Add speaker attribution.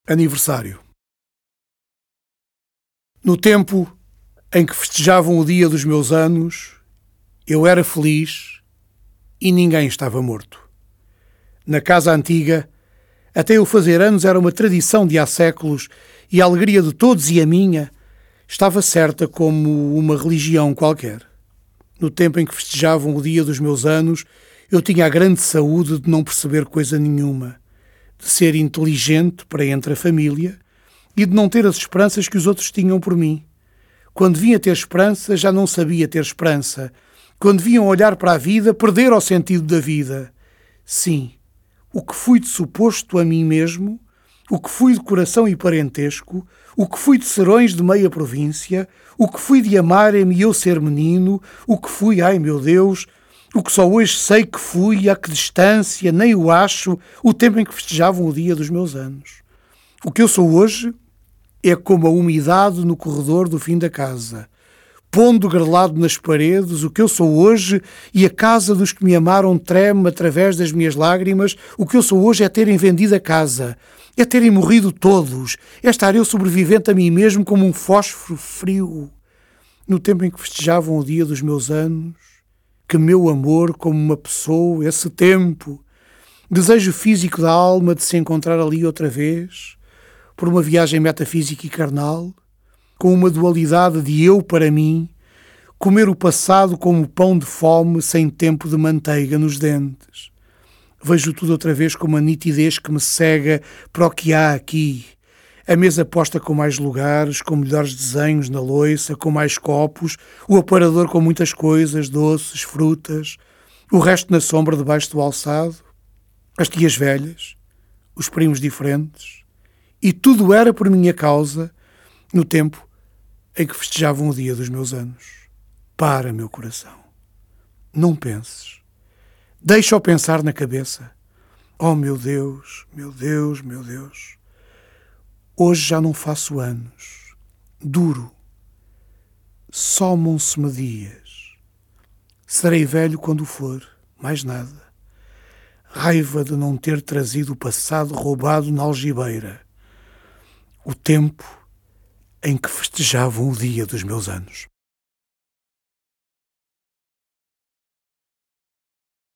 Speaker 1: Aniversário. No tempo em que festejavam o dia dos meus anos, eu era feliz e ninguém estava morto. Na casa antiga, até eu fazer anos era uma tradição de há séculos e a alegria de todos e a minha estava certa como uma religião qualquer. No tempo em que festejavam o dia dos meus anos, eu tinha a grande saúde de não perceber coisa nenhuma, de ser inteligente para entre a família e de não ter as esperanças que os outros tinham por mim. Quando vinha ter esperança, já não sabia ter esperança. Quando vinham olhar para a vida, perder o sentido da vida. Sim, o que fui de suposto a mim mesmo, o que fui de coração e parentesco, o que fui de serões de meia província, o que fui de amarem-me e eu ser menino, o que fui, ai meu Deus, o que só hoje sei que fui, a que distância, nem o acho, o tempo em que festejavam o dia dos meus anos. O que eu sou hoje é como a umidade no corredor do fim da casa, pondo grelado nas paredes o que eu sou hoje, e a casa dos que me amaram treme através das minhas lágrimas. O que eu sou hoje é terem vendido a casa, é terem morrido todos, é estar eu sobrevivente a mim mesmo como um fósforo frio. No tempo em que festejavam o dia dos meus anos, que meu amor como uma pessoa, esse tempo, desejo físico da alma de se encontrar ali outra vez, por uma viagem metafísica e carnal, com uma dualidade de eu para mim, comer o passado como pão de fome sem tempo de manteiga nos dentes. Vejo tudo outra vez com uma nitidez que me cega para o que há aqui. A mesa posta com mais lugares, com melhores desenhos na louça, com mais copos, o aparador com muitas coisas, doces, frutas, o resto na sombra debaixo do alçado, as tias velhas, os primos diferentes, e tudo era por minha causa, no tempo em que festejavam o dia dos meus anos. Para, meu coração. Não penses. Deixa-o pensar na cabeça. Oh, meu Deus, meu Deus, meu Deus. Hoje já não faço anos. Duro. Somam-se-me dias. Serei velho quando for. Mais nada. Raiva de não ter trazido o passado roubado na algibeira. O tempo em que festejavam o dia dos meus anos.